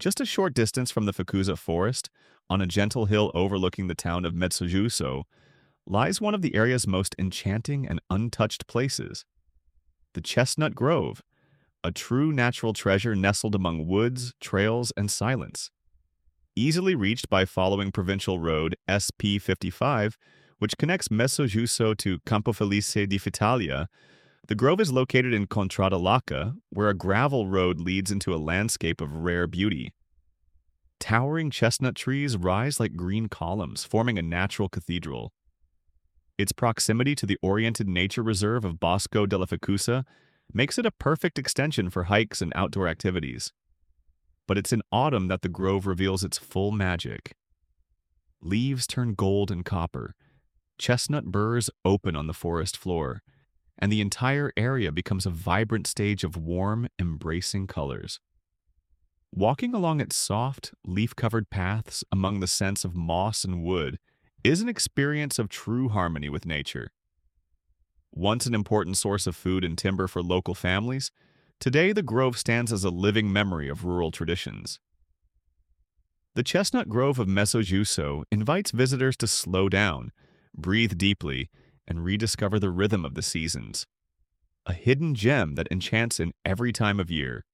Just a short distance from the Fukuza forest, on a gentle hill overlooking the town of Metsujuso, lies one of the area's most enchanting and untouched places, the Chestnut Grove, a true natural treasure nestled among woods, trails, and silence. Easily reached by following provincial road SP-55, which connects Messogiuso to Campo Felice di Fitalia, the grove is located in Contrada Lacca, where a gravel road leads into a landscape of rare beauty. Towering chestnut trees rise like green columns, forming a natural cathedral. Its proximity to the oriented nature reserve of Bosco della Ficusa makes it a perfect extension for hikes and outdoor activities. But it's in autumn that the grove reveals its full magic. Leaves turn gold and copper, chestnut burrs open on the forest floor, and the entire area becomes a vibrant stage of warm, embracing colors. Walking along its soft, leaf-covered paths among the scents of moss and wood is an experience of true harmony with nature. Once an important source of food and timber for local families, today the grove stands as a living memory of rural traditions. The Chestnut Grove of Messogiuso invites visitors to slow down, breathe deeply, and rediscover the rhythm of the seasons. A hidden gem that enchants in every time of year.